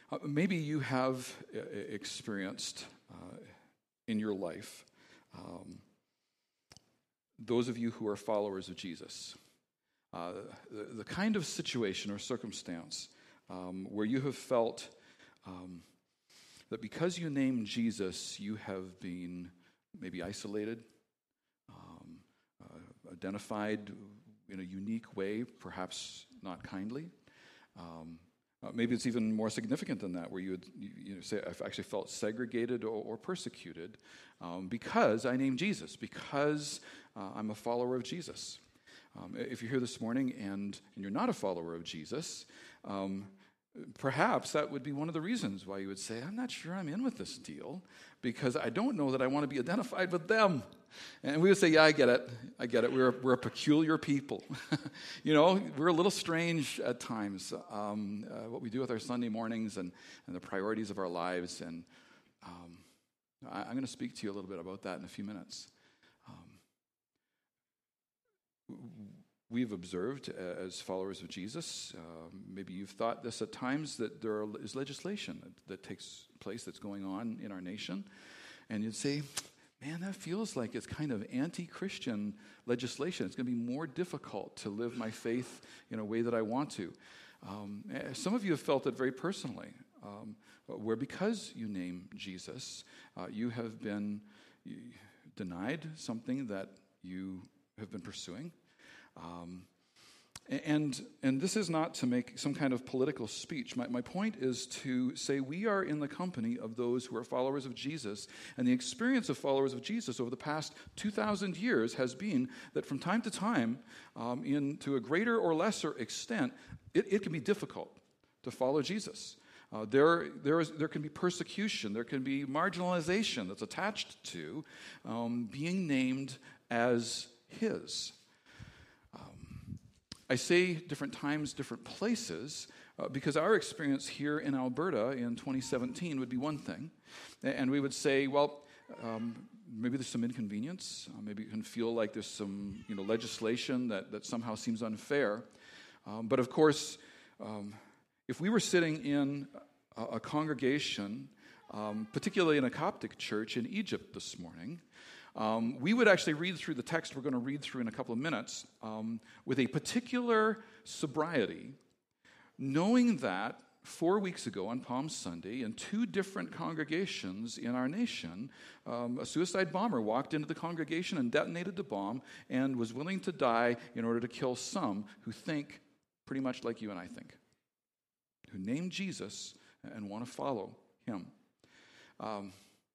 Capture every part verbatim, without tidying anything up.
Uh, maybe you have uh, experienced uh, in your life, um, those of you who are followers of Jesus, uh, the, the kind of situation or circumstance um, where you have felt um, that because you name Jesus, you have been maybe isolated, um, uh, identified in a unique way, perhaps not kindly. Um, uh, maybe it's even more significant than that, where you would you, you know, say, I've actually felt segregated or, or persecuted um, because I named Jesus, because uh, I'm a follower of Jesus. Um, if you're here this morning and, and you're not a follower of Jesus, um, perhaps that would be one of the reasons why you would say, I'm not sure I'm in with this deal, because I don't know that I want to be identified with them. And we would say, yeah, I get it. I get it. We're, we're a peculiar people. You know, we're a little strange at times, um, uh, what we do with our Sunday mornings and, and the priorities of our lives. And um, I, I'm going to speak to you a little bit about that in a few minutes. Um, we've observed uh, as followers of Jesus, uh, maybe you've thought this at times, that there is legislation that, that takes place that's going on in our nation. And you'd say, man, that feels like it's kind of anti-Christian legislation. It's going to be more difficult to live my faith in a way that I want to. Um, some of you have felt it very personally, um, where because you name Jesus, uh, you have been denied something that you have been pursuing. Um, and and this is not to make some kind of political speech. My, my point is to say we are in the company of those who are followers of Jesus, and the experience of followers of Jesus over the past two thousand years has been that from time to time, um, in to a greater or lesser extent, it, it can be difficult to follow Jesus. Uh, there, there, is, there can be persecution, there can be marginalization that's attached to um, being named as His. I say different times, different places, uh, because our experience here in Alberta in twenty seventeen would be one thing. And we would say, well, um, maybe there's some inconvenience. Uh, maybe you can feel like there's some you know, legislation that, that somehow seems unfair. Um, but of course, um, if we were sitting in a, a congregation, um, particularly in a Coptic church in Egypt this morning, Um, we would actually read through the text we're going to read through in a couple of minutes um, with a particular sobriety, knowing that four weeks ago on Palm Sunday, in two different congregations in our nation, um, a suicide bomber walked into the congregation and detonated the bomb and was willing to die in order to kill some who think pretty much like you and I think, who name Jesus and want to follow Him. Um,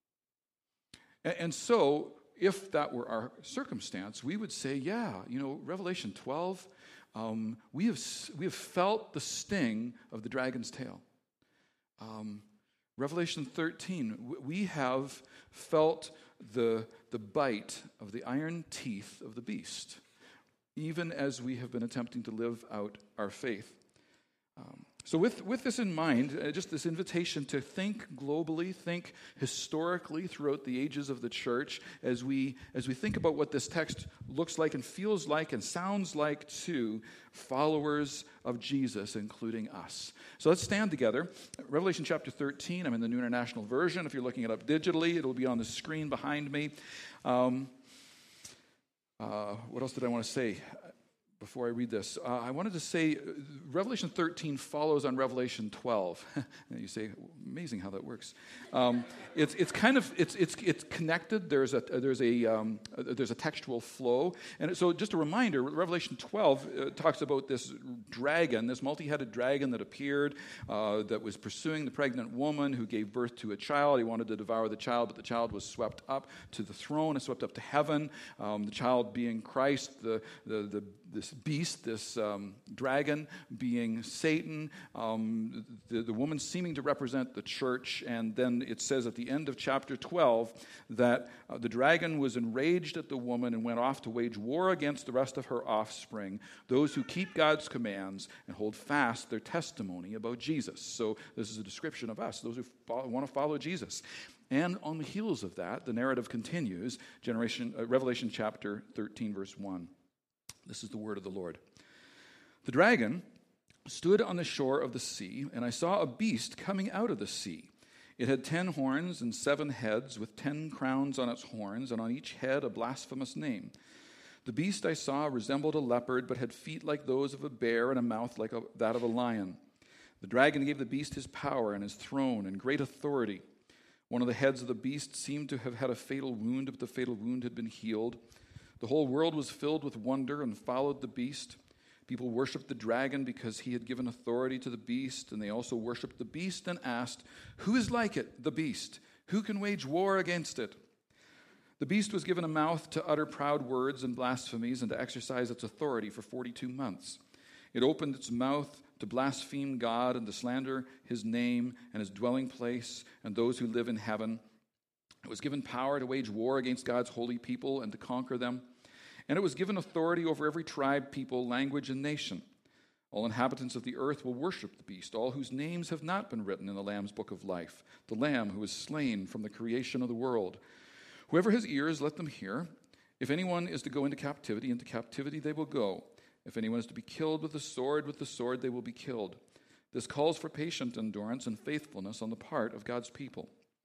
and, and so... If that were our circumstance, we would say, yeah, you know, Revelation twelve, um, we have we have felt the sting of the dragon's tail. Um, Revelation thirteen, we have felt the, the bite of the iron teeth of the beast, even as we have been attempting to live out our faith. Um, So with, with this in mind, uh, just this invitation to think globally, think historically throughout the ages of the church as we as we think about what this text looks like and feels like and sounds like to followers of Jesus, including us. So let's stand together. Revelation chapter thirteen, I'm in the New International Version. If you're looking it up digitally, it'll be on the screen behind me. Um, uh, what else did I want to say? Before I read this, uh, I wanted to say uh, Revelation thirteen follows on Revelation twelve. You say, amazing how that works. Um, it's it's kind of it's it's it's connected. There's a there's a um, there's a textual flow, and so just a reminder. Revelation twelve uh, talks about this dragon, this multi-headed dragon that appeared, uh, that was pursuing the pregnant woman who gave birth to a child. He wanted to devour the child, but the child was swept up to the throne and swept up to heaven. Um, the child being Christ, the the the this beast, this um, dragon being Satan, um, the, the woman seeming to represent the church, and then it says at the end of chapter twelve that uh, the dragon was enraged at the woman and went off to wage war against the rest of her offspring, those who keep God's commands and hold fast their testimony about Jesus. So this is a description of us, those who follow, want to follow Jesus. And on the heels of that, the narrative continues, generation, uh, Revelation chapter thirteen, verse one. This is the word of the Lord. The dragon stood on the shore of the sea, and I saw a beast coming out of the sea. It had ten horns and seven heads, with ten crowns on its horns, and on each head a blasphemous name. The beast I saw resembled a leopard, but had feet like those of a bear and a mouth like a, that of a lion. The dragon gave the beast his power and his throne and great authority. One of the heads of the beast seemed to have had a fatal wound, but the fatal wound had been healed. The whole world was filled with wonder and followed the beast. People worshipped the dragon because he had given authority to the beast, and they also worshipped the beast and asked, "Who is like it, the beast? Who can wage war against it?" The beast was given a mouth to utter proud words and blasphemies and to exercise its authority for forty-two months. It opened its mouth to blaspheme God and to slander his name and his dwelling place and those who live in heaven. It was given power to wage war against God's holy people and to conquer them. And it was given authority over every tribe, people, language, and nation. All inhabitants of the earth will worship the beast, all whose names have not been written in the Lamb's book of life, the Lamb who was slain from the creation of the world. Whoever has ears, let them hear. If anyone is to go into captivity, into captivity they will go. If anyone is to be killed with the sword, with the sword they will be killed. This calls for patient endurance and faithfulness on the part of God's people.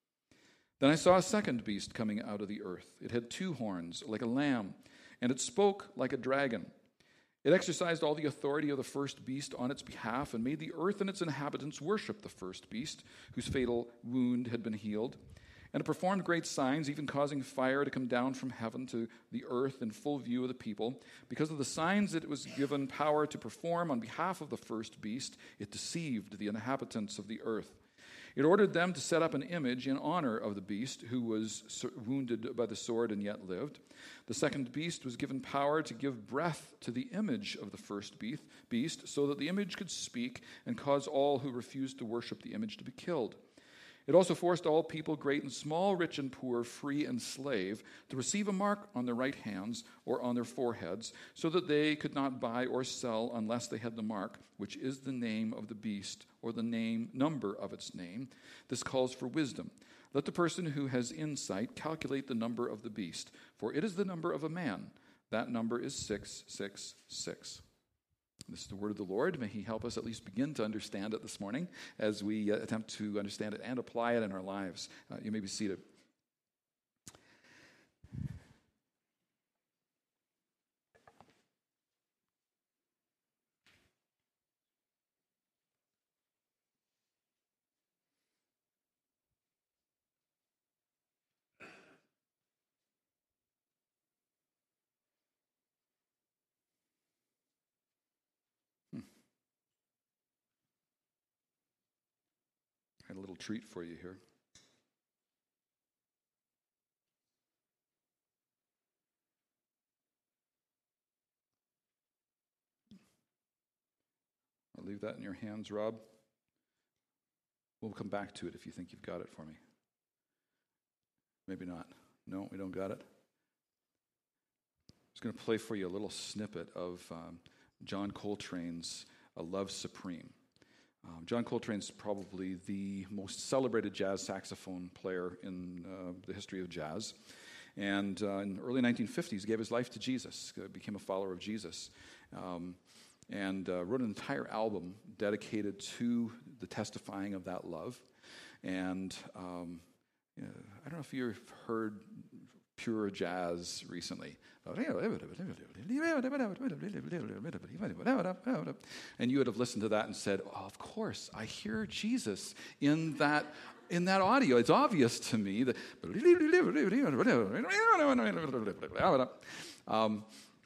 Then I saw a second beast coming out of the earth. It had two horns, like a lamb, and it spoke like a dragon. It exercised all the authority of the first beast on its behalf and made the earth and its inhabitants worship the first beast, whose fatal wound had been healed. And it performed great signs, even causing fire to come down from heaven to the earth in full view of the people. Because of the signs it was given power to perform on behalf of the first beast, it deceived the inhabitants of the earth. It ordered them to set up an image in honor of the beast who was wounded by the sword and yet lived. The second beast was given power to give breath to the image of the first beast so that the image could speak and cause all who refused to worship the image to be killed. It also forced all people, great and small, rich and poor, free and slave, to receive a mark on their right hands or on their foreheads, so that they could not buy or sell unless they had the mark, which is the name of the beast or the name number of its name. This calls for wisdom. Let the person who has insight calculate the number of the beast, for it is the number of a man. That number is six six six. This is the word of the Lord. May he help us at least begin to understand it this morning as we uh, attempt to understand it and apply it in our lives. Uh, you may be seated. I had a little treat for you here. I'll leave that in your hands, Rob. We'll come back to it if you think you've got it for me. Maybe not. No, we don't got it. I was going to play for you a little snippet of um, John Coltrane's "A Love Supreme." Um, John Coltrane's probably the most celebrated jazz saxophone player in uh, the history of jazz. And uh, in the early nineteen fifties, he gave his life to Jesus, uh, became a follower of Jesus, um, and uh, wrote an entire album dedicated to the testifying of that love. And um, you know, I don't know if you've heard pure jazz recently. And you would have listened to that and said, oh, of course, I hear Jesus in that in that audio. It's obvious to me that um,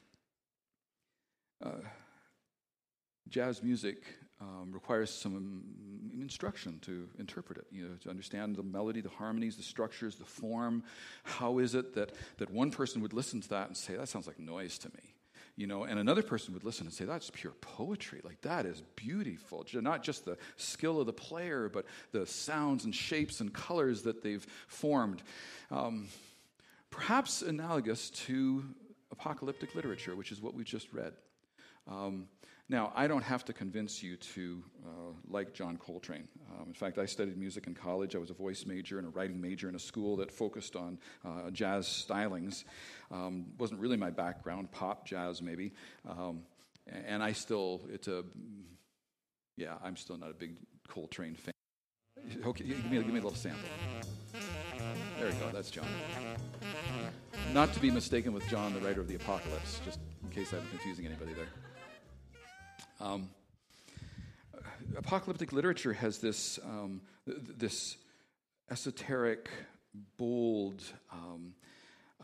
uh, jazz music um, requires some instruction to interpret it, you know, to understand the melody, the harmonies, the structures, the form. How is it that, that one person would listen to that and say, that sounds like noise to me? You know, and another person would listen and say, that's pure poetry. Like, that is beautiful. Not just the skill of the player, but the sounds and shapes and colors that they've formed. Um, perhaps analogous to apocalyptic literature, which is what we just read. Um, Now, I don't have to convince you to uh, like John Coltrane. Um, in fact, I studied music in college. I was a voice major and a writing major in a school that focused on uh, jazz stylings. Um, wasn't really my background, pop, jazz maybe. Um, and I still, it's a Yeah, I'm still not a big Coltrane fan. Okay, give me, give me a little sample. There we go, that's John. Not to be mistaken with John, the writer of the Apocalypse, just in case I'm confusing anybody there. Um, apocalyptic literature has this, um, th- this esoteric, bold um, uh,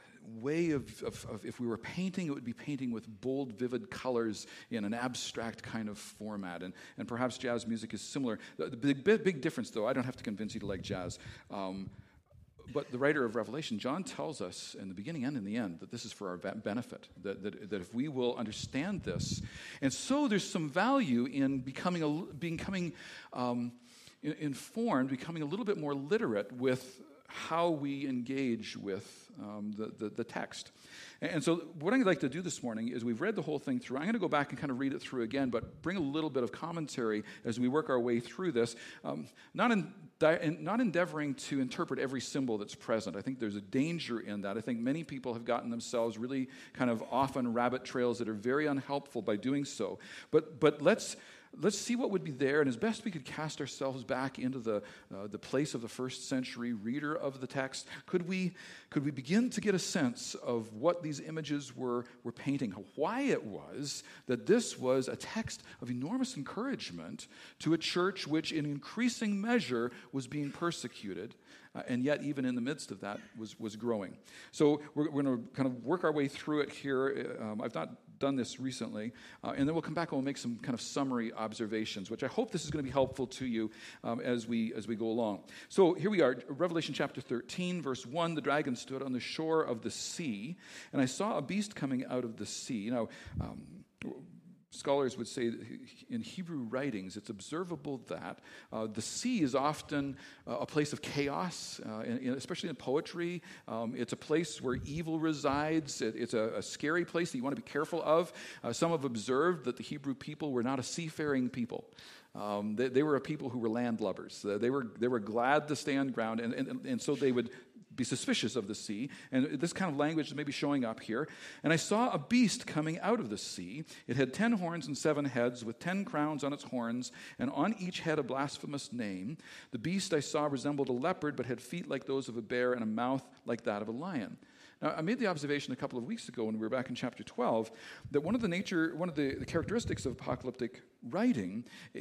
way of, of, of, if we were painting, it would be painting with bold, vivid colors in an abstract kind of format. And, and perhaps jazz music is similar. The, the big, big difference, though, I don't have to convince you to like jazz. Um, But the writer of Revelation, John, tells us in the beginning and in the end that this is for our benefit, that, that, that if we will understand this. And so there's some value in becoming, a, becoming um, informed, becoming a little bit more literate with how we engage with um, the, the, the text. And so what I'd like to do this morning is we've read the whole thing through. I'm going to go back and kind of read it through again, but bring a little bit of commentary as we work our way through this. Um, not in, not endeavoring to interpret every symbol that's present. I think there's a danger in that. I think many people have gotten themselves really kind of off on rabbit trails that are very unhelpful by doing so. But but let's Let's see what would be there, and as best we could cast ourselves back into the uh, the place of the first century reader of the text. Could we could we begin to get a sense of what these images were were painting? Why it was that this was a text of enormous encouragement to a church which, in increasing measure, was being persecuted. Uh, and yet, even in the midst of that, was was growing. So we're, we're going to kind of work our way through it here. Um, I've not done this recently, uh, and then we'll come back and we'll make some kind of summary observations, which I hope this is going to be helpful to you um, as we as we go along. So here we are, Revelation chapter thirteen, verse one. The dragon stood on the shore of the sea, and I saw a beast coming out of the sea. Now, um, scholars would say that in Hebrew writings, it's observable that uh, the sea is often uh, a place of chaos, uh, in, in, especially in poetry. Um, it's a place where evil resides. It, it's a, a scary place that you want to be careful of. Uh, some have observed that the Hebrew people were not a seafaring people. Um, they, they were a people who were landlubbers. Uh, they were they were glad to stay on ground, and, and, and so they would be suspicious of the sea, and this kind of language is maybe showing up here. And I saw a beast coming out of the sea. It had ten horns and seven heads, with ten crowns on its horns, and on each head a blasphemous name. The beast I saw resembled a leopard, but had feet like those of a bear and a mouth like that of a lion. Now, I made the observation a couple of weeks ago when we were back in chapter twelve that one of the nature, one of the, the characteristics of apocalyptic writing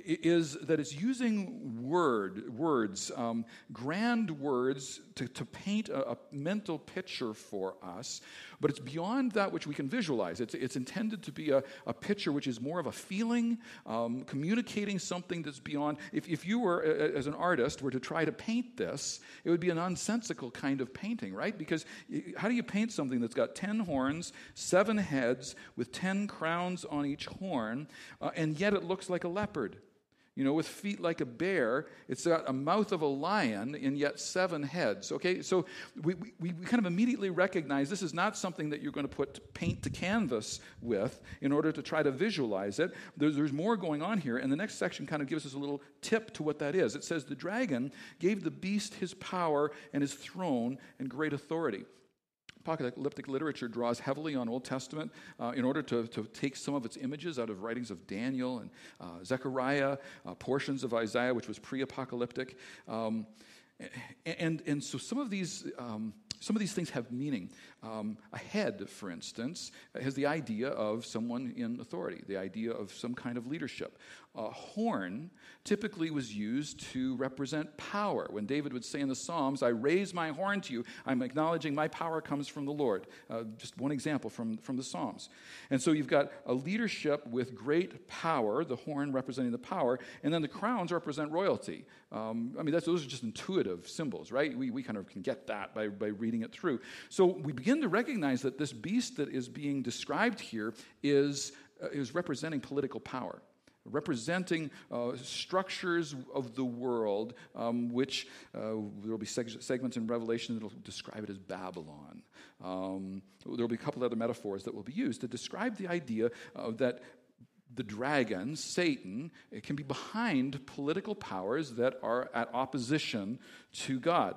is that it's using word words, um, grand words, to, to paint a, a mental picture for us, but it's beyond that which we can visualize. It's, it's intended to be a, a picture which is more of a feeling, um, communicating something that's beyond. If, if you were, as an artist, were to try to paint this, it would be a nonsensical kind of painting, right? Because how do you paint something that's got ten horns, seven heads, with ten crowns on each horn, uh, and yet it looks like a leopard? You know, with feet like a bear, it's got a mouth of a lion and yet seven heads. Okay, so we, we, we kind of immediately recognize this is not something that you're going to put paint to canvas with in order to try to visualize it. There's, there's more going on here, and the next section kind of gives us a little tip to what that is. It says, the dragon gave the beast his power and his throne and great authority. Apocalyptic literature draws heavily on Old Testament uh, in order to, to take some of its images out of writings of Daniel and uh, Zechariah, uh, portions of Isaiah, which was pre-apocalyptic. Um, and, and so some of these um, some of these things have meaning. Um, a head, for instance, has the idea of someone in authority, the idea of some kind of leadership. A horn typically was used to represent power. When David would say in the Psalms, I raise my horn to you, I'm acknowledging my power comes from the Lord. Uh, just one example from, from the Psalms. And so you've got a leadership with great power, the horn representing the power, and then the crowns represent royalty. Um, I mean, that's, those are just intuitive symbols, right? We, we kind of can get that by, by reading it through. So we begin to recognize that this beast that is being described here is, uh, is representing political power, representing uh, structures of the world, um, which uh, there will be seg- segments in Revelation that will describe it as Babylon. Um, there will be a couple other metaphors that will be used to describe the idea uh, that the dragon, Satan, it can be behind political powers that are at opposition to God.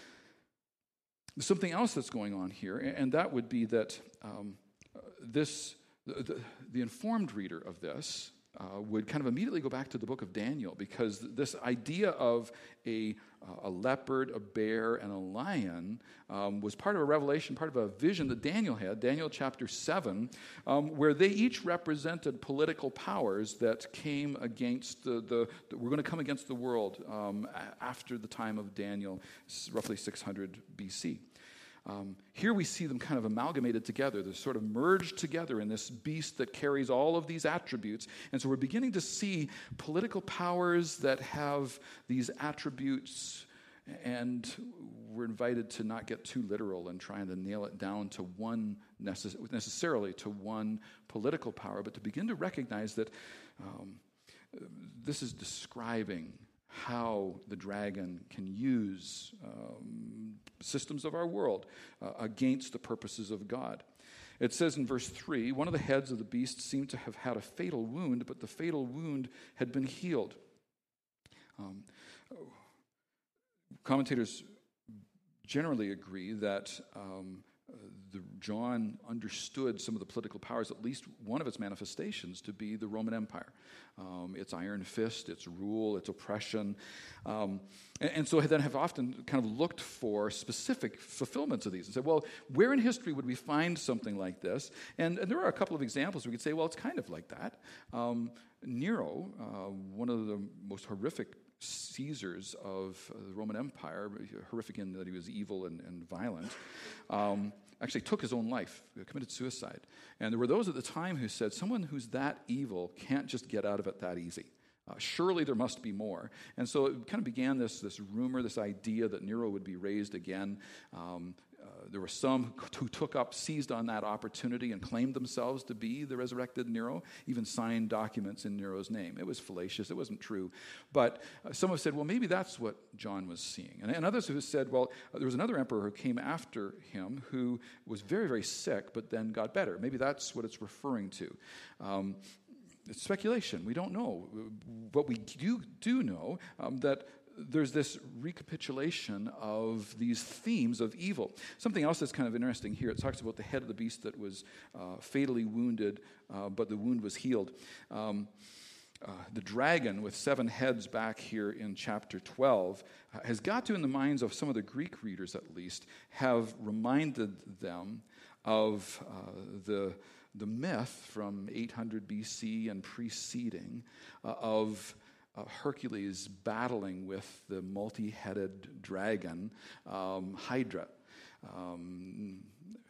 There's something else that's going on here, and that would be that um, this the, the, the informed reader of this uh, would kind of immediately go back to the book of Daniel, because this idea of a, uh, a leopard, a bear, and a lion um, was part of a revelation, part of a vision that Daniel had, Daniel chapter seven, um, where they each represented political powers that came against the, the that were going to come against the world um, after the time of Daniel, roughly six hundred B C. Um, here we see them kind of amalgamated together. They're sort of merged together in this beast that carries all of these attributes. And so we're beginning to see political powers that have these attributes, and we're invited to not get too literal and trying to nail it down to one, necess- necessarily to one political power, but to begin to recognize that um, this is describing how the dragon can use um, systems of our world uh, against the purposes of God. It says in verse three, one of the heads of the beast seemed to have had a fatal wound, but the fatal wound had been healed. Um, commentators generally agree that um, the, John understood some of the political powers, at least one of its manifestations, to be the Roman Empire. Um, its iron fist, its rule, its oppression. Um, and, and so then have often kind of looked for specific fulfillments of these and said, well, where in history would we find something like this? And, and there are a couple of examples we could say, well, it's kind of like that. Um, Nero, uh, one of the most horrific Caesars of the Roman Empire, horrific in that he was evil and, and violent, um, actually took his own life, committed suicide. And there were those at the time who said, someone who's that evil can't just get out of it that easy. Uh, surely there must be more. And so it kind of began this, this rumor, this idea that Nero would be raised again. Um, uh, there were some who took up, seized on that opportunity and claimed themselves to be the resurrected Nero, even signed documents in Nero's name. It was fallacious. It wasn't true. But uh, some have said, well, maybe that's what John was seeing. And, and others have said, well, uh, there was another emperor who came after him who was very, very sick, but then got better. Maybe that's what it's referring to. Um, It's speculation. We don't know. But we do, do know um, that there's this recapitulation of these themes of evil. Something else that's kind of interesting here, it talks about the head of the beast that was uh, fatally wounded, uh, but the wound was healed. Um, uh, the dragon with seven heads back here in chapter twelve uh, has got to, in the minds of some of the Greek readers at least, have reminded them of uh, the... the myth from eight hundred B C and preceding uh, of uh, Hercules battling with the multi-headed dragon, um, Hydra. Um,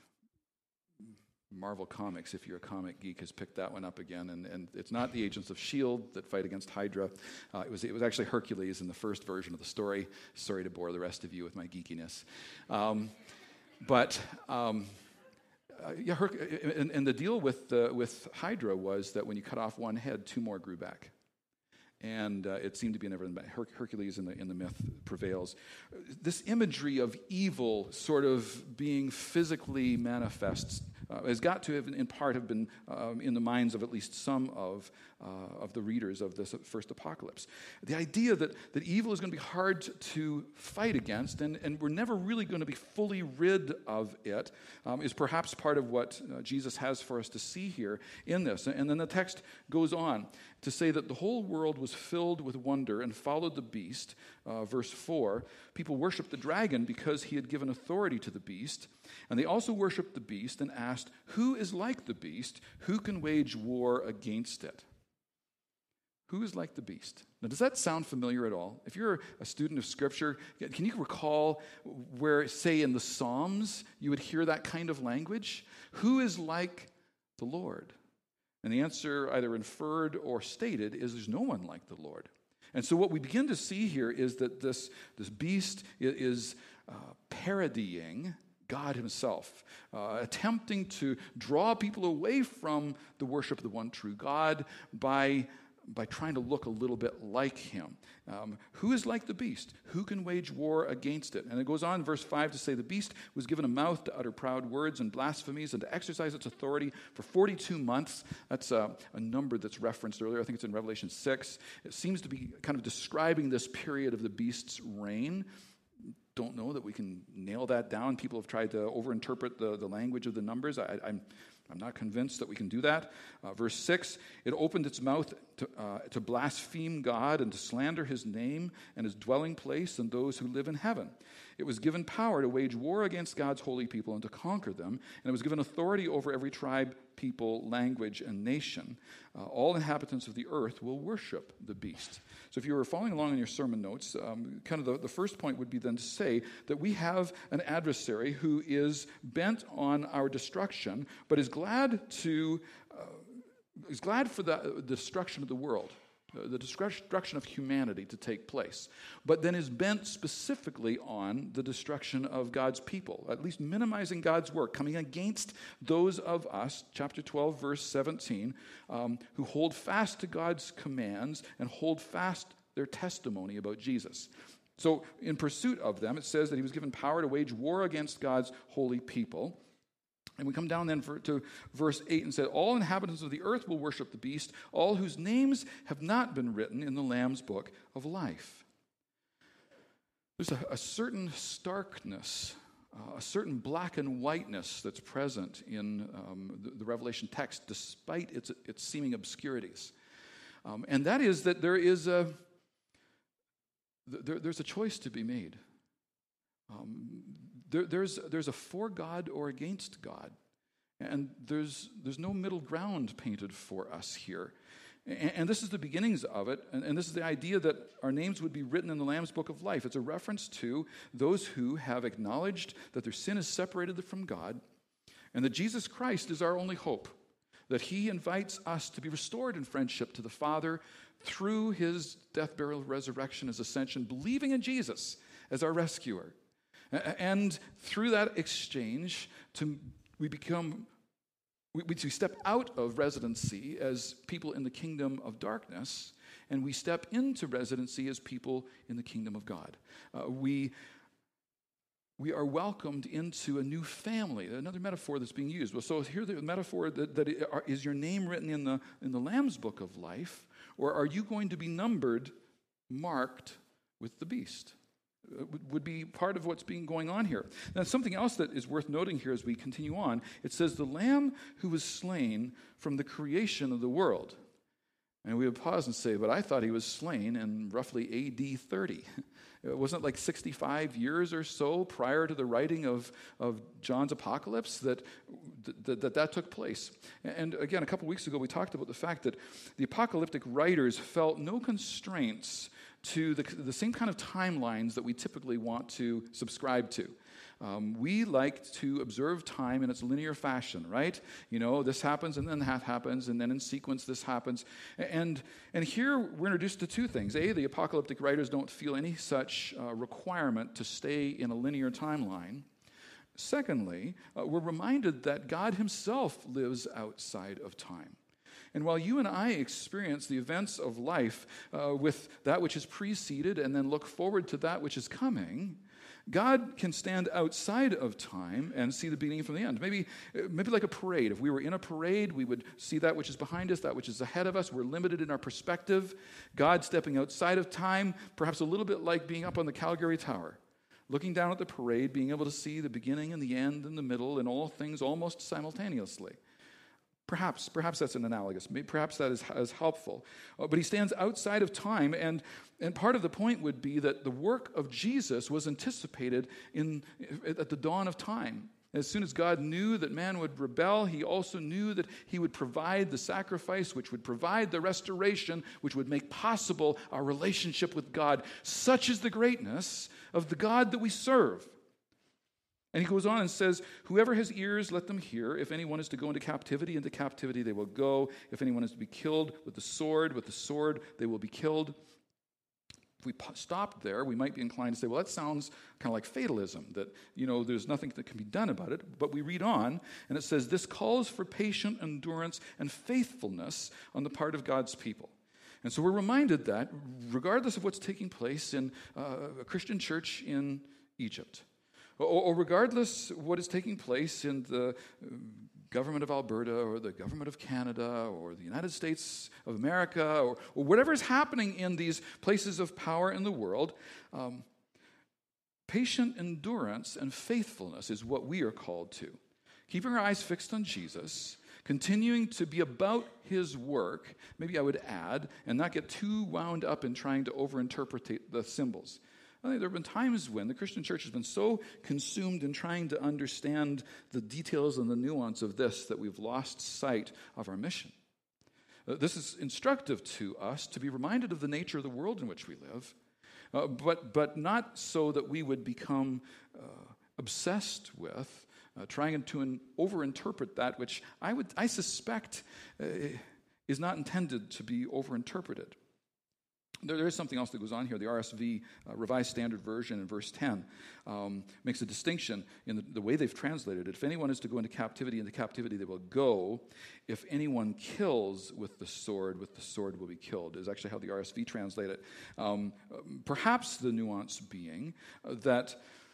Marvel Comics, if you're a comic geek, has picked that one up again, and, and it's not the Agents of S H I E L D that fight against Hydra. Uh, it was it was actually Hercules in the first version of the story. Sorry to bore the rest of you with my geekiness. Um, but... Um, Uh, yeah, her, and, and the deal with uh, with Hydra was that when you cut off one head, two more grew back, and uh, it seemed to be never. Her- Hercules in the in the myth prevails. This imagery of evil, sort of being physically manifest, uh, has got to have, in part, have been um, in the minds of at least some of uh, of the readers of this first apocalypse. The idea that that evil is going to be hard to fight against, and, and we're never really going to be fully rid of it, um, is perhaps part of what uh, Jesus has for us to see here in this. And then the text goes on to say that the whole world was filled with wonder and followed the beast. Uh, verse four, people worshiped the dragon because he had given authority to the beast. And they also worshiped the beast and asked, who is like the beast? Who can wage war against it? Who is like the beast? Now, does that sound familiar at all? If you're a student of Scripture, can you recall where, say, in the Psalms, you would hear that kind of language? Who is like the Lord? And the answer, either inferred or stated, is there's no one like the Lord. And so what we begin to see here is that this, this beast is uh, parodying God himself, uh, attempting to draw people away from the worship of the one true God by, by trying to look a little bit like him. Um, who is like the beast? Who can wage war against it? And it goes on in verse five to say, the beast was given a mouth to utter proud words and blasphemies and to exercise its authority for forty-two months. That's a, a number that's referenced earlier. I think it's in Revelation six. It seems to be kind of describing this period of the beast's reign. Don't know that we can nail that down. People have tried to overinterpret the, the language of the numbers. I, I'm I'm not convinced that we can do that. Uh, verse six, it opened its mouth to, uh, to blaspheme God and to slander his name and his dwelling place and those who live in heaven. It was given power to wage war against God's holy people and to conquer them, and it was given authority over every tribe, people, language, and nation. Uh, all inhabitants of the earth will worship the beast. So if you were following along in your sermon notes, um, kind of the, the first point would be then to say that we have an adversary who is bent on our destruction, but is glad to uh, is glad for the, the destruction of the world, uh, the destruction of humanity to take place, but then is bent specifically on the destruction of God's people, at least minimizing God's work, coming against those of us, chapter twelve, verse seventeen, um, who hold fast to God's commands and hold fast their testimony about Jesus. So in pursuit of them, it says that he was given power to wage war against God's holy people. And we come down then for, to verse eight and said, all inhabitants of the earth will worship the beast, all whose names have not been written in the Lamb's book of life. There's a, a certain starkness, uh, a certain black and whiteness that's present in um, the, the Revelation text, despite its, its seeming obscurities. Um, and that is that there is a, there, there's a choice to be made. Um, There, there's, there's a for God or against God. And there's, there's no middle ground painted for us here. And, and this is the beginnings of it. And, and this is the idea that our names would be written in the Lamb's Book of Life. It's a reference to those who have acknowledged that their sin has separated them from God and that Jesus Christ is our only hope, that he invites us to be restored in friendship to the Father through his death, burial, resurrection, his ascension, believing in Jesus as our rescuer. And through that exchange, to, we become, we, we step out of residency as people in the kingdom of darkness, and we step into residency as people in the kingdom of God. Uh, we, we are welcomed into a new family. Another metaphor that's being used. Well, so here the metaphor that, that it, are, is your name written in the in the Lamb's Book of Life, or are you going to be numbered, marked with the beast? Would be part of what's being going on here. Now, something else that is worth noting here as we continue on, it says, the Lamb who was slain from the creation of the world. And we would pause and say, but I thought he was slain in roughly A D thirty. It wasn't like sixty-five years or so prior to the writing of, of John's Apocalypse that that, that that took place. And again, a couple weeks ago, we talked about the fact that the apocalyptic writers felt no constraints to the, the same kind of timelines that we typically want to subscribe to. Um, we like to observe time in its linear fashion, right? You know, this happens and then that happens, and then in sequence this happens. And, and here we're introduced to two things. A, the apocalyptic writers don't feel any such uh, requirement to stay in a linear timeline. Secondly, uh, we're reminded that God himself lives outside of time. And while you and I experience the events of life uh, with that which is preceded and then look forward to that which is coming, God can stand outside of time and see the beginning from the end. Maybe, maybe like a parade. If we were in a parade, we would see that which is behind us, that which is ahead of us. We're limited in our perspective. God stepping outside of time, perhaps a little bit like being up on the Calgary Tower, looking down at the parade, being able to see the beginning and the end and the middle and all things almost simultaneously. Perhaps, perhaps that's an analogous. Perhaps that is, is helpful. Uh, but he stands outside of time, and, and part of the point would be that the work of Jesus was anticipated in, at the dawn of time. As soon as God knew that man would rebel, he also knew that he would provide the sacrifice, which would provide the restoration, which would make possible our relationship with God. Such is the greatness of the God that we serve. And he goes on and says, whoever has ears, let them hear. If anyone is to go into captivity, into captivity they will go. If anyone is to be killed with the sword, with the sword they will be killed. If we stopped there, we might be inclined to say, well, that sounds kind of like fatalism, that, you know, there's nothing that can be done about it. But we read on, and it says, this calls for patient endurance and faithfulness on the part of God's people. And so we're reminded that, regardless of what's taking place in uh, a Christian church in Egypt, or, or regardless what is taking place in the government of Alberta or the government of Canada or the United States of America or, or whatever is happening in these places of power in the world, um, patient endurance and faithfulness is what we are called to. Keeping our eyes fixed on Jesus continuing to be about his work, maybe I would add, and not get too wound up in trying to overinterpret the symbols. I think there have been times when the Christian church has been so consumed in trying to understand the details and the nuance of this that we've lost sight of our mission. Uh, this is instructive to us to be reminded of the nature of the world in which we live, uh, but, but not so that we would become uh, obsessed with uh, trying to in, overinterpret that which I would I suspect uh, is not intended to be overinterpreted. There, there is something else that goes on here. The R S V, uh, Revised Standard Version, in verse ten, um, makes a distinction in the, the way they've translated it. If anyone is to go into captivity, into captivity they will go. If anyone kills with the sword, with the sword will be killed, is actually how the R S V translate it. Um, perhaps the nuance being uh, that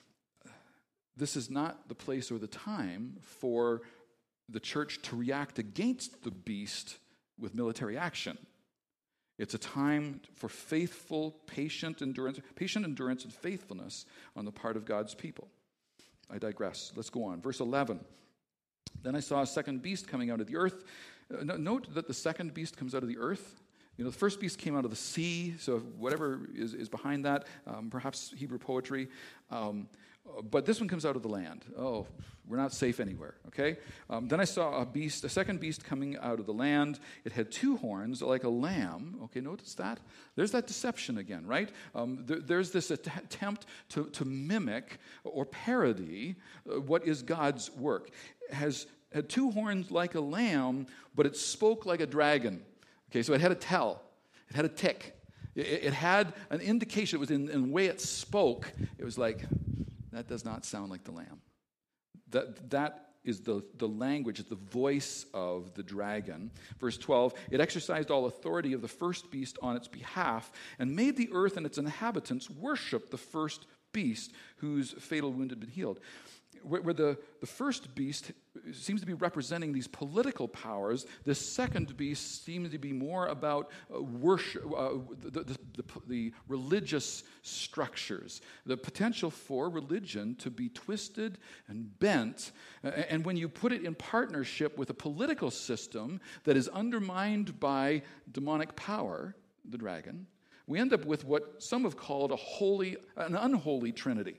this is not the place or the time for the church to react against the beast with military action. It's a time for faithful, patient endurance, patient endurance and faithfulness on the part of God's people. I digress. Let's go on. Verse eleven. Then I saw a second beast coming out of the earth. Uh, note that the second beast comes out of the earth. You know, the first beast came out of the sea, so whatever is, is behind that, um, perhaps Hebrew poetry. Um, but this one comes out of the land. Oh, we're not safe anywhere, okay? Um, then I saw a beast, a second beast coming out of the land. It had two horns like a lamb. Okay, notice that? There's that deception again, right? Um, there, there's this att- attempt to, to mimic or parody uh, what is God's work. It has had two horns like a lamb, but it spoke like a dragon. Okay, so it had a tell. It had a tick. It, it had an indication. It was in, in the way it spoke. It was like, that does not sound like the lamb. That, that is the, the language, the voice of the dragon. Verse twelve, it exercised all authority of the first beast on its behalf and made the earth and its inhabitants worship the first beast whose fatal wound had been healed. Where, where the, the first beast seems to be representing these political powers, this second beast seems to be more about uh, worship, uh, the, the, the, the religious structures, the potential for religion to be twisted and bent. Uh, and when you put it in partnership with a political system that is undermined by demonic power, the dragon, we end up with what some have called a holy, an unholy trinity.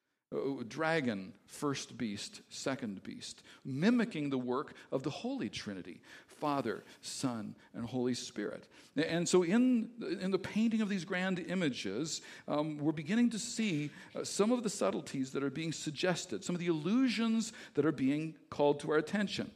Dragon, first beast, second beast, mimicking the work of the Holy Trinity, Father, Son, and Holy Spirit. And so in, in the painting of these grand images, um, we're beginning to see uh, some of the subtleties that are being suggested, some of the illusions that are being called to our attention.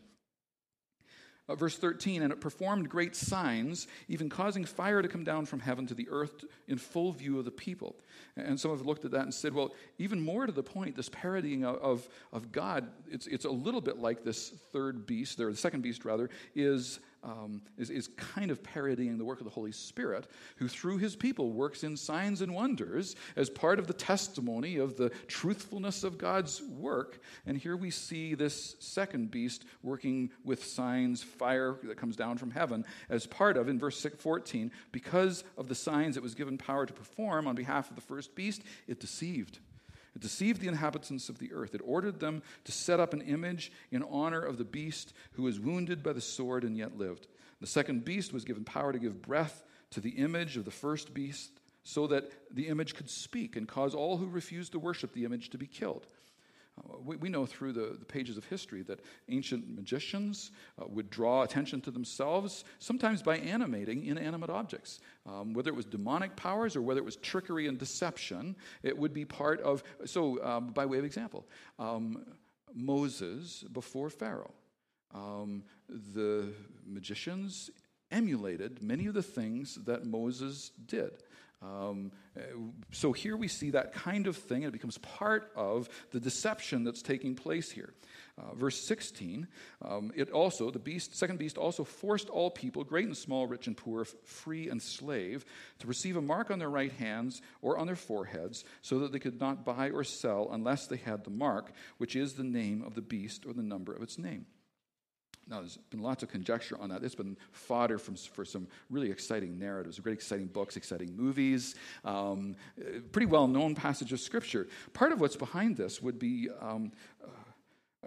Uh, verse thirteen, and it performed great signs, even causing fire to come down from heaven to the earth in full view of the people. And some have looked at that and said, well, even more to the point, this parodying of, of, of God, it's, it's a little bit like this third beast, or the second beast rather, is, um, is, is kind of parodying the work of the Holy Spirit, who through his people works in signs and wonders as part of the testimony of the truthfulness of God's work. And here we see this second beast working with signs, fire that comes down from heaven, as part of, in verse fourteen, because of the signs it was given power to perform on behalf of the first beast, it deceived. It deceived the inhabitants of the earth. It ordered them to set up an image in honor of the beast who was wounded by the sword and yet lived. The second beast was given power to give breath to the image of the first beast so that the image could speak and cause all who refused to worship the image to be killed. Uh, we, we know through the, the pages of history that ancient magicians uh, would draw attention to themselves, sometimes by animating inanimate objects. Um, whether it was demonic powers or whether it was trickery and deception, it would be part of, so um, by way of example, um, Moses before Pharaoh. Um, the magicians emulated many of the things that Moses did. Um, so here we see that kind of thing, and it becomes part of the deception that's taking place here. Uh, verse sixteen, um, it also, the beast, second beast also forced all people, great and small, rich and poor, free and slave, to receive a mark on their right hands or on their foreheads, so that they could not buy or sell unless they had the mark, which is the name of the beast or the number of its name. Now, there's been lots of conjecture on that. It's been fodder from, for some really exciting narratives, great exciting books, exciting movies, um, pretty well-known passage of Scripture. Part of what's behind this would be um, uh,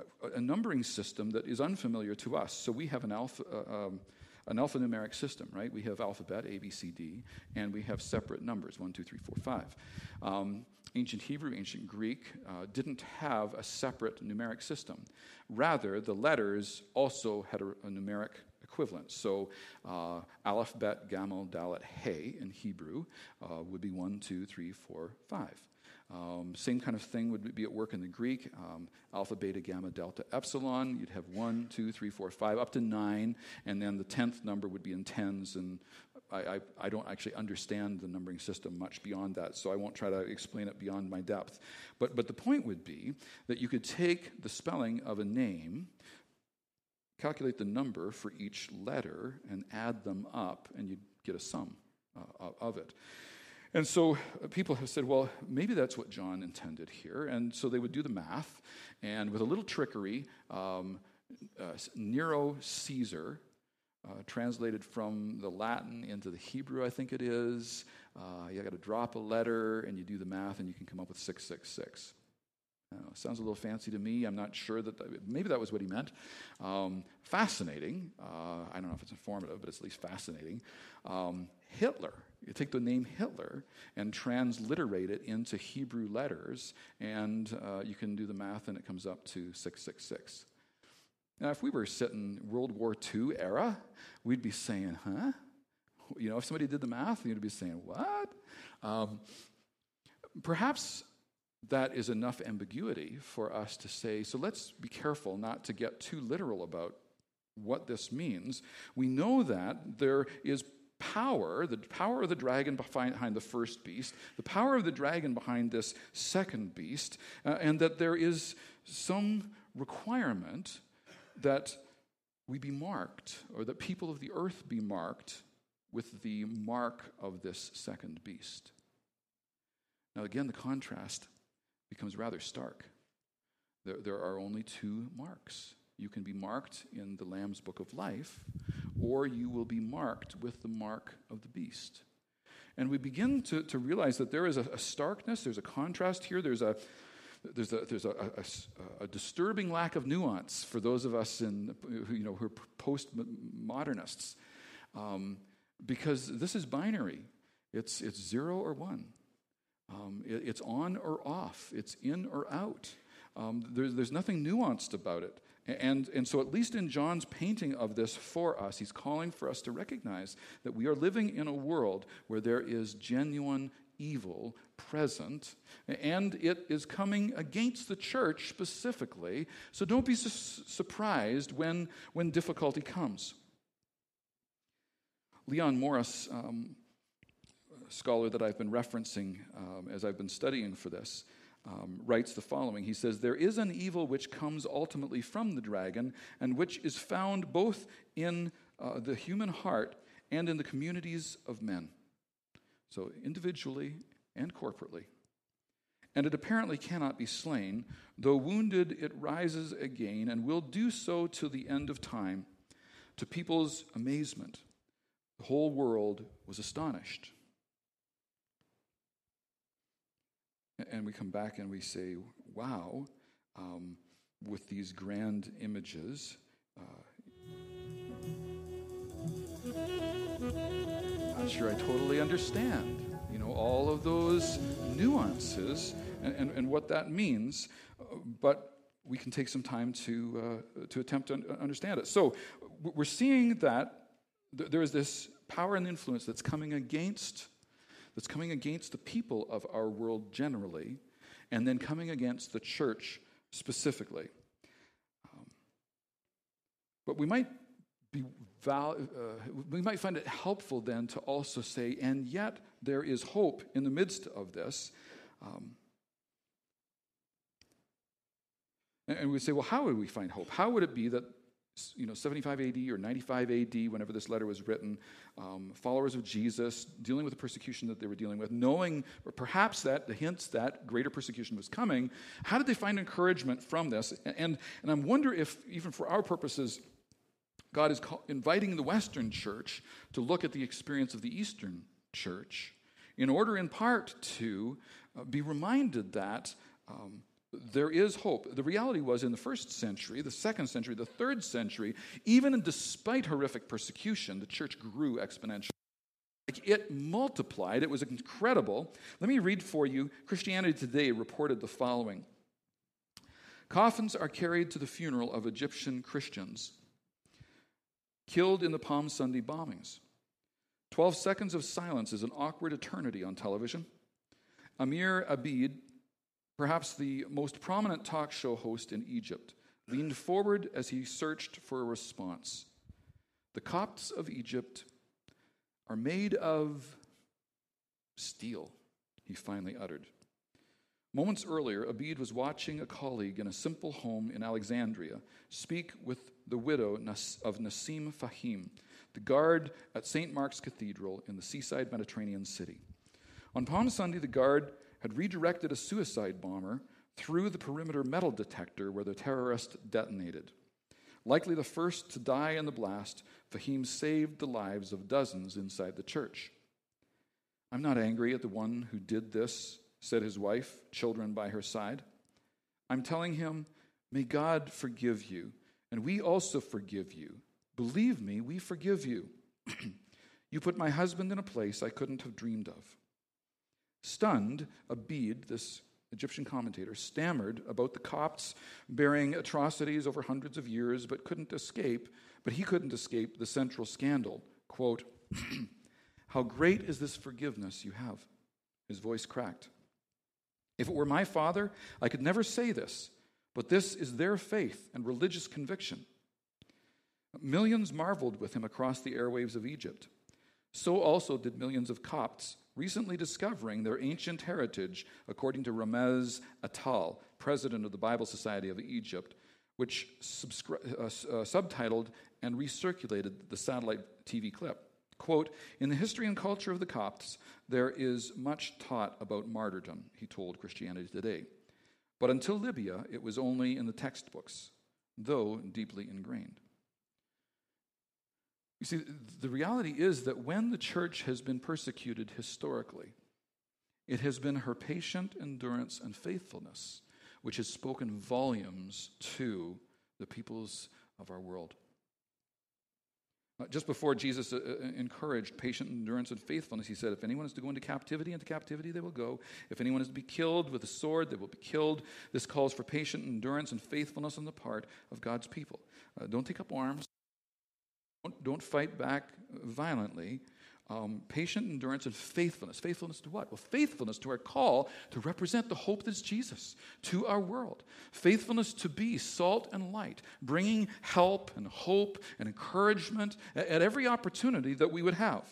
a, a numbering system that is unfamiliar to us. So we have an alpha, uh, um, an alphanumeric system, right? We have alphabet, A, B, C, D, and we have separate numbers, one, two, three, four, five. Um, ancient Hebrew, ancient Greek uh, didn't have a separate numeric system. Rather, the letters also had a, a numeric equivalent. So uh, Aleph, Bet, Gamel, Dalet, He in Hebrew uh, would be one, two, three, four, five. Um, same kind of thing would be at work in the Greek. Um, alpha, beta, gamma, delta, epsilon. You'd have one, two, three, four, five, up to nine, and then the tenth number would be in tens. And I, I, I don't actually understand the numbering system much beyond that, so I won't try to explain it beyond my depth. But but the point would be that you could take the spelling of a name, calculate the number for each letter, and add them up, and you'd get a sum uh, of it. And so people have said, well, maybe that's what John intended here. And so they would do the math, and with a little trickery, um, uh, Nero Caesar, uh, translated from the Latin into the Hebrew, I think it is, uh, you got to drop a letter, and you do the math, and you can come up with six six six. I don't know, sounds a little fancy to me. I'm not sure that, that maybe that was what he meant. Um, fascinating. Uh, I don't know if it's informative, but it's at least fascinating. Um, Hitler. You take the name Hitler and transliterate it into Hebrew letters, and uh, you can do the math, and it comes up to six six six. Now, if we were sitting World War Two era, we'd be saying, huh? You know, if somebody did the math, you'd be saying, what? Um, perhaps that is enough ambiguity for us to say, so let's be careful not to get too literal about what this means. We know that there is power, the power of the dragon behind the first beast, the power of the dragon behind this second beast, uh, and that there is some requirement that we be marked, or that people of the earth be marked with the mark of this second beast. Now again, the contrast becomes rather stark. There, there are only two marks. You can be marked in the Lamb's Book of Life, or you will be marked with the mark of the beast. And we begin to, to realize that there is a, a starkness, there's a contrast here, there's a there's a there's a, a, a disturbing lack of nuance for those of us in who, you know who are post-modernists, um, because this is binary. It's it's zero or one. Um, it, it's on or off. It's in or out. Um, there's there's nothing nuanced about it. And, and so at least in John's painting of this for us, he's calling for us to recognize that we are living in a world where there is genuine evil present, and it is coming against the church specifically. So don't be su- surprised when, when difficulty comes. Leon Morris, um, a scholar that I've been referencing um, as I've been studying for this, Um, writes the following. He says, there is an evil which comes ultimately from the dragon, and which is found both in uh, the human heart and in the communities of men. So individually and corporately. And it apparently cannot be slain. Though wounded, it rises again and will do so till the end of time. To people's amazement, the whole world was astonished. And we come back and we say, wow, um, with these grand images, uh, not sure I totally understand, you know, all of those nuances and, and, and what that means, but we can take some time to uh, to attempt to understand it. So we're seeing that th- there is this power and influence that's coming against that's coming against the people of our world generally, and then coming against the church specifically. Um, but we might be val- uh, we might find it helpful then to also say, and yet there is hope in the midst of this. Um, and, and we say, well, how would we find hope? How would it be that, you know, seventy-five A D or ninety-five A D, whenever this letter was written, um, followers of Jesus dealing with the persecution that they were dealing with, knowing or perhaps that the hints that greater persecution was coming, how did they find encouragement from this? And and I wonder if, even for our purposes, God is call, inviting the Western church to look at the experience of the Eastern church in order, in part, to uh, be reminded that um, There is hope. The reality was in the first century, the second century, the third century, even despite horrific persecution, the church grew exponentially. Like it multiplied. It was incredible. Let me read for you. Christianity Today reported the following. Coffins are carried to the funeral of Egyptian Christians killed in the Palm Sunday bombings. Twelve seconds of silence is an awkward eternity on television. Amir Abid, perhaps the most prominent talk show host in Egypt, leaned forward as he searched for a response. The Copts of Egypt are made of steel, he finally uttered. Moments earlier, Abid was watching a colleague in a simple home in Alexandria speak with the widow of Nassim Fahim, the guard at Saint Mark's Cathedral in the seaside Mediterranean city. On Palm Sunday, the guard had redirected a suicide bomber through the perimeter metal detector where the terrorist detonated. Likely the first to die in the blast, Fahim saved the lives of dozens inside the church. I'm not angry at the one who did this, said his wife, children by her side. I'm telling him, may God forgive you, and we also forgive you. Believe me, we forgive you. You put my husband in a place I couldn't have dreamed of. Stunned, Abid, this Egyptian commentator, stammered about the Copts bearing atrocities over hundreds of years, but couldn't escape, but he couldn't escape the central scandal. Quote, how great is this forgiveness you have? His voice cracked. If it were my father, I could never say this, but this is their faith and religious conviction. Millions marveled with him across the airwaves of Egypt. So also did millions of Copts, recently discovering their ancient heritage, according to Ramez Atal, president of the Bible Society of Egypt, which subscri- uh, uh, subtitled and recirculated the satellite T V clip. Quote, in the history and culture of the Copts, there is much taught about martyrdom, he told Christianity Today. But until Libya, it was only in the textbooks, though deeply ingrained. You see, the reality is that when the church has been persecuted historically, it has been her patient endurance and faithfulness which has spoken volumes to the peoples of our world. Just before Jesus encouraged patient endurance and faithfulness, he said, if anyone is to go into captivity, into captivity they will go. If anyone is to be killed with a sword, they will be killed. This calls for patient endurance and faithfulness on the part of God's people. Uh, don't take up arms. Don't, don't fight back violently. Um, patient endurance and faithfulness. Faithfulness to what? Well, faithfulness to our call to represent the hope that's Jesus to our world. Faithfulness to be salt and light, bringing help and hope and encouragement at, at every opportunity that we would have.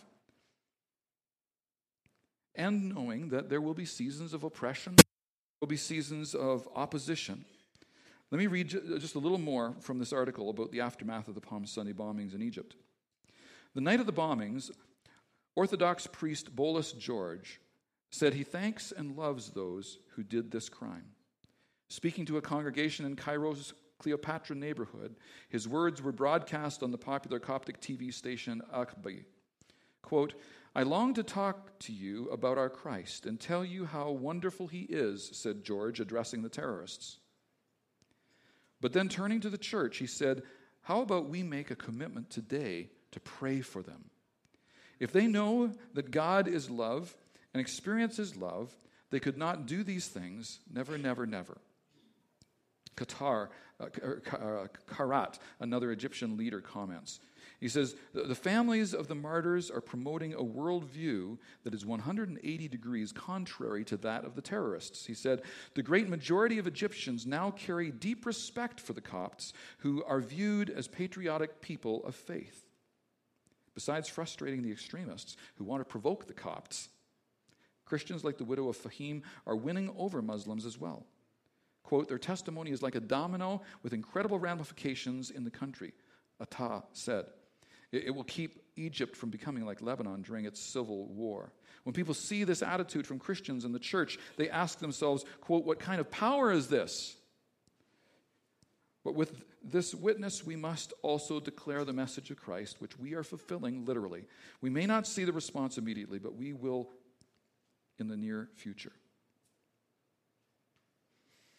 And knowing that there will be seasons of oppression, there will be seasons of opposition. Let me read just a little more from this article about the aftermath of the Palm Sunday bombings in Egypt. The night of the bombings, Orthodox priest Bolas George said he thanks and loves those who did this crime. Speaking to a congregation in Cairo's Cleopatra neighborhood, his words were broadcast on the popular Coptic T V station Akbi. Quote, I long to talk to you about our Christ and tell you how wonderful he is, said George, addressing the terrorists. But then turning to the church, he said, how about we make a commitment today to pray for them? If they know that God is love and experience his love, they could not do these things, never, never, never. Qatar, uh, Karat, another Egyptian leader, comments. He says, the families of the martyrs are promoting a worldview that is one hundred eighty degrees contrary to that of the terrorists. He said, the great majority of Egyptians now carry deep respect for the Copts, who are viewed as patriotic people of faith. Besides frustrating the extremists who want to provoke the Copts, Christians like the widow of Fahim are winning over Muslims as well. Quote, their testimony is like a domino with incredible ramifications in the country, Atta said. It will keep Egypt from becoming like Lebanon during its civil war. When people see this attitude from Christians in the church, they ask themselves, quote, what kind of power is this? But with this witness, we must also declare the message of Christ, which we are fulfilling literally. We may not see the response immediately, but we will in the near future.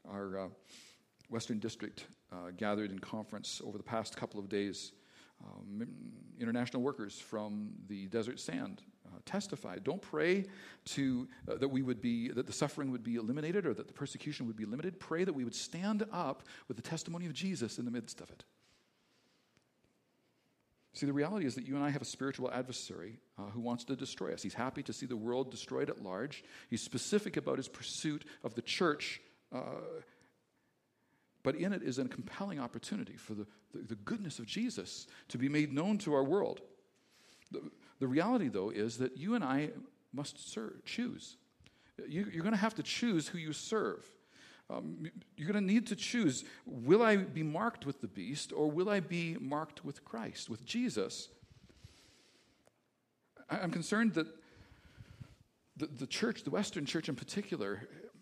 our uh, Western District uh, gathered in conference over the past couple of days. Um, international workers from the desert sand uh, testified. Don't pray to uh, that we would be that the suffering would be eliminated or that the persecution would be limited. Pray that we would stand up with the testimony of Jesus in the midst of it. See, the reality is that you and I have a spiritual adversary uh, who wants to destroy us. He's happy to see the world destroyed at large. He's specific about his pursuit of the church. Uh, But in it is a compelling opportunity for the, the, the goodness of Jesus to be made known to our world. The, the reality, though, is that you and I must serve, choose. You, you're going to have to choose who you serve. Um, you're going to need to choose, will I be marked with the beast or will I be marked with Christ, with Jesus? I, I'm concerned that the, the church, the Western church in particular,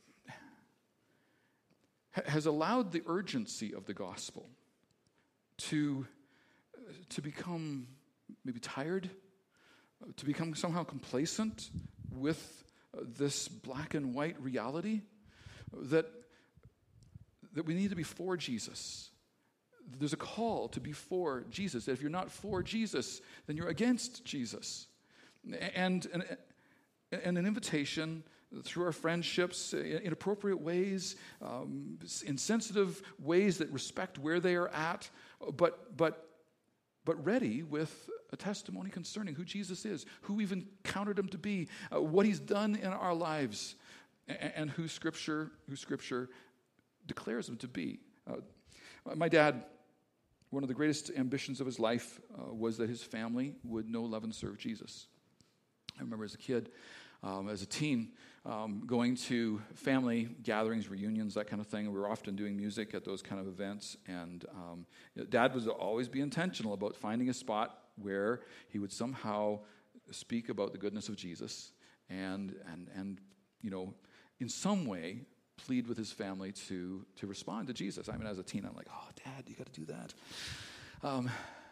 has allowed the urgency of the gospel to, to become maybe tired, to become somehow complacent with this black and white reality that, that we need to be for Jesus. There's a call to be for Jesus. If you're not for Jesus, then you're against Jesus. And, and, and an invitation through our friendships, in appropriate ways, um, insensitive ways that respect where they are at, but but but ready with a testimony concerning who Jesus is, who we've encountered him to be, uh, what he's done in our lives, and, and who Scripture who Scripture declares him to be. Uh, my dad, one of the greatest ambitions of his life uh, was that his family would know, love, and serve Jesus. I remember as a kid, um, as a teen, Um, going to family gatherings, reunions, that kind of thing. We were often doing music at those kind of events. And um, you know, Dad would always be intentional about finding a spot where he would somehow speak about the goodness of Jesus and, and, and you know, in some way plead with his family to, to respond to Jesus. I mean, as a teen, I'm like, oh, Dad, you got to do that. Um,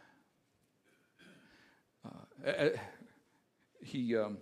uh, he... Um,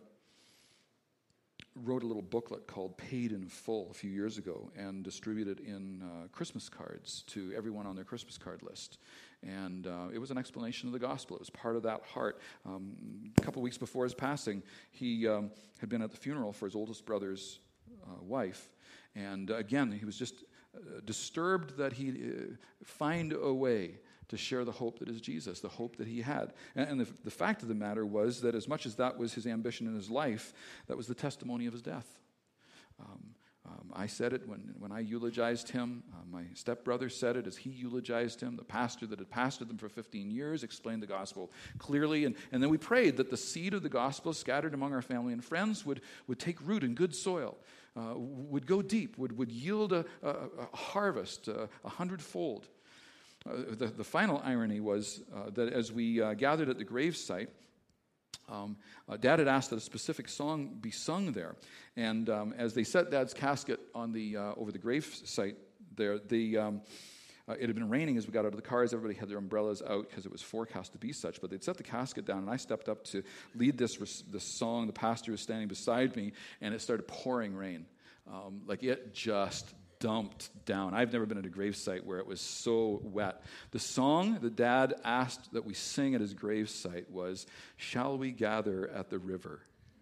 wrote a little booklet called Paid in Full a few years ago and distributed in uh, Christmas cards to everyone on their Christmas card list. And uh, it was an explanation of the gospel. It was part of that heart. Um, a couple weeks before his passing, he um, had been at the funeral for his oldest brother's uh, wife. And uh, again, he was just uh, disturbed that he'd uh, find a way to share the hope that is Jesus, the hope that he had. And, and the, the fact of the matter was that as much as that was his ambition in his life, that was the testimony of his death. Um, um, I said it when, when I eulogized him. Uh, my stepbrother said it as he eulogized him. The pastor that had pastored them for fifteen years explained the gospel clearly. And, and then we prayed that the seed of the gospel scattered among our family and friends would, would take root in good soil, uh, would go deep, would, would yield a, a, a harvest, uh, a hundredfold. Uh, the, the final irony was uh, that as we uh, gathered at the gravesite, um, uh, Dad had asked that a specific song be sung there. And um, as they set Dad's casket on the uh, over the gravesite there, the, um, uh, it had been raining as we got out of the cars. Everybody had their umbrellas out because it was forecast to be such. But they'd set the casket down, and I stepped up to lead this, this song. The pastor was standing beside me, and it started pouring rain. Um, like it just dumped down. I've never been at a gravesite where it was so wet. The song that Dad asked that we sing at his gravesite was, "Shall we gather at the river?"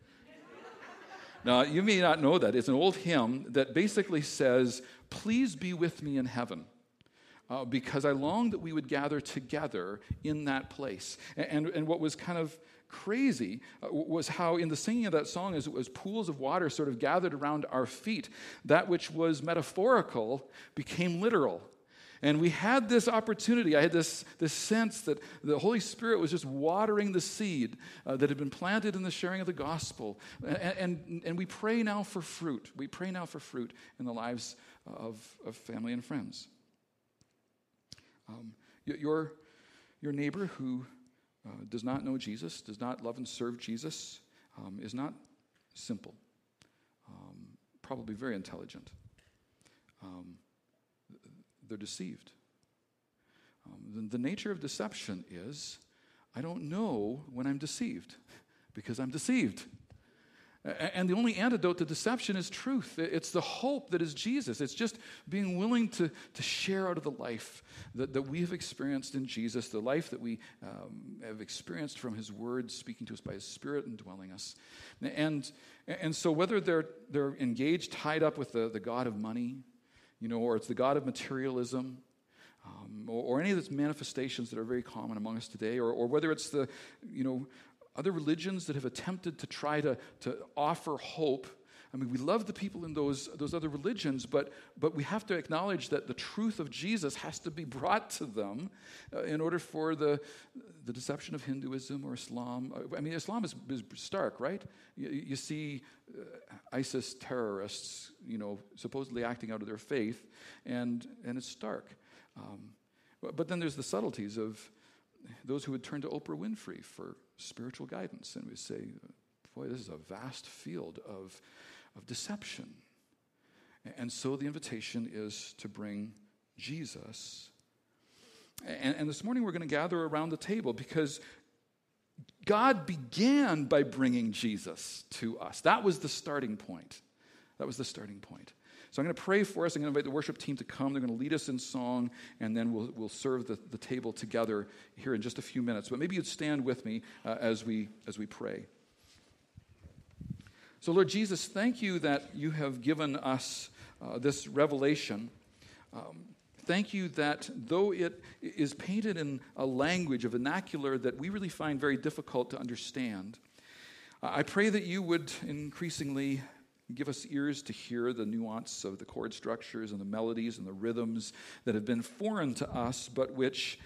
Now, you may not know that. It's an old hymn that basically says, "Please be with me in heaven, uh, because I long that we would gather together in that place." And, and, and what was kind of crazy uh, was how in the singing of that song, as it was pools of water sort of gathered around our feet, that which was metaphorical became literal. And we had this opportunity. I had this, this sense that the Holy Spirit was just watering the seed uh, that had been planted in the sharing of the gospel. And, and, and we pray now for fruit. We pray now for fruit in the lives of, of family and friends. Um, your, your neighbor who Uh, does not know Jesus, does not love and serve Jesus, um, is not simple, um, probably very intelligent. Um, they're deceived. Um, the, the nature of deception is, I don't know when I'm deceived, because I'm deceived. And the only antidote to deception is truth. It's the hope that is Jesus. It's just being willing to, to share out of the life that, that we have experienced in Jesus, the life that we um, have experienced from his word, speaking to us by his Spirit and dwelling us. And, and so whether they're, they're engaged, tied up with the, the God of money, you know, or it's the God of materialism, um, or, or any of those manifestations that are very common among us today, or, or whether it's the, you know, other religions that have attempted to try to, to offer hope. I mean, we love the people in those, those other religions, but, but we have to acknowledge that the truth of Jesus has to be brought to them uh, in order for the, the deception of Hinduism or Islam. I mean, Islam is, is stark, right? You, you see uh, ISIS terrorists, you know, supposedly acting out of their faith, and, and it's stark. Um, but, but then there's the subtleties of those who would turn to Oprah Winfrey for spiritual guidance, and we say, boy, this is a vast field of, of deception. And so the invitation is to bring Jesus. And, and this morning we're going to gather around the table because God began by bringing Jesus to us. That was the starting point. That was the starting point. So I'm going to pray for us. I'm going to invite the worship team to come. They're going to lead us in song, and then we'll we'll serve the, the table together here in just a few minutes. But maybe you'd stand with me uh, as we as we pray. So Lord Jesus, thank you that you have given us uh, this revelation. Um, thank you that though it is painted in a language, a vernacular that we really find very difficult to understand, uh, I pray that you would increasingly give us ears to hear the nuance of the chord structures and the melodies and the rhythms that have been foreign to us, but which,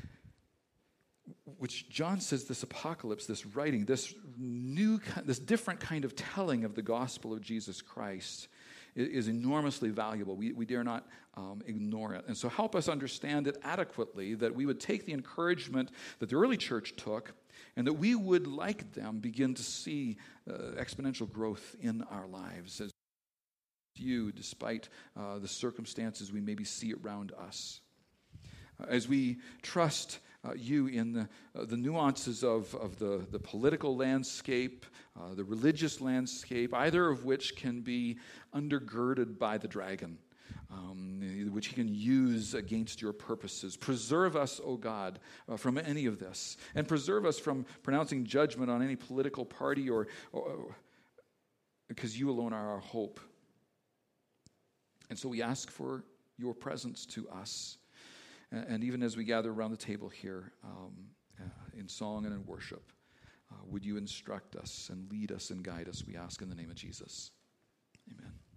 which John says this apocalypse, this writing, this new, this different kind of telling of the gospel of Jesus Christ is enormously valuable. We, we dare not um, ignore it. And so help us understand it adequately, that we would take the encouragement that the early church took, and that we would, like them, begin to see uh, exponential growth in our lives as you, despite uh, the circumstances we maybe see around us. Uh, as we trust uh, you in the, uh, the nuances of, of the, the political landscape, uh, the religious landscape, either of which can be undergirded by the dragon, Um, which he can use against your purposes. Preserve us, O God, uh, from any of this. And preserve us from pronouncing judgment on any political party, or, or, or because you alone are our hope. And so we ask for your presence to us. And, and even as we gather around the table here um, uh, in song and in worship, uh, would you instruct us and lead us and guide us, we ask in the name of Jesus. Amen.